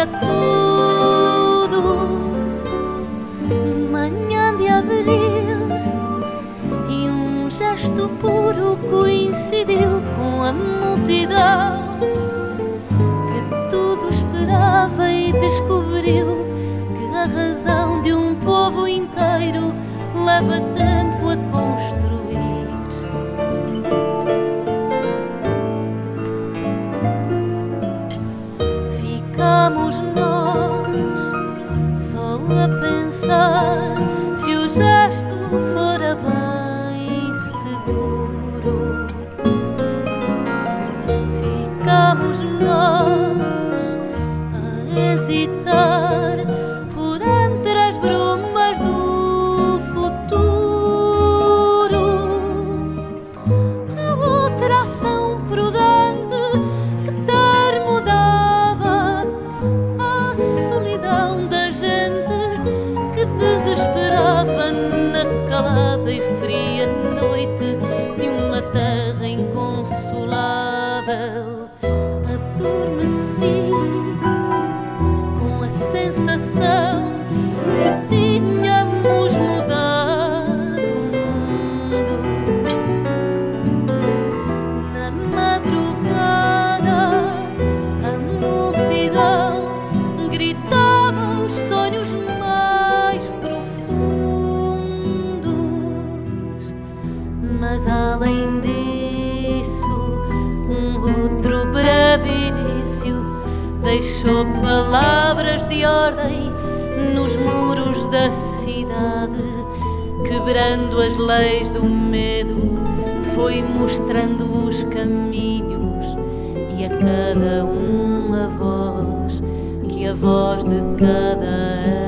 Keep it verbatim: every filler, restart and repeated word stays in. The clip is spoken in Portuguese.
para tudo. Manhã de abril e um gesto puro coincidiu com a multidão que tudo esperava e descobriu que a razão de um povo inteiro leva tempo a construir. Ficamos nós só a pensar se o gesto fora bem seguro. Ficamos nós a hesitar por entre as brumas do futuro. A outra ação prudente que termo dava à solidão da gente que desesperava na calada e fria noite de uma terra inconsolável. Adormeci com a sensação que tínhamos mudado o mundo. Na madrugada a multidão gritava os sonhos mais profundos, mas além disso um outro breve início deixou palavras de ordem nos muros da cidade, quebrando as leis do medo, foi mostrando os caminhos e a cada um a voz, que a voz de cada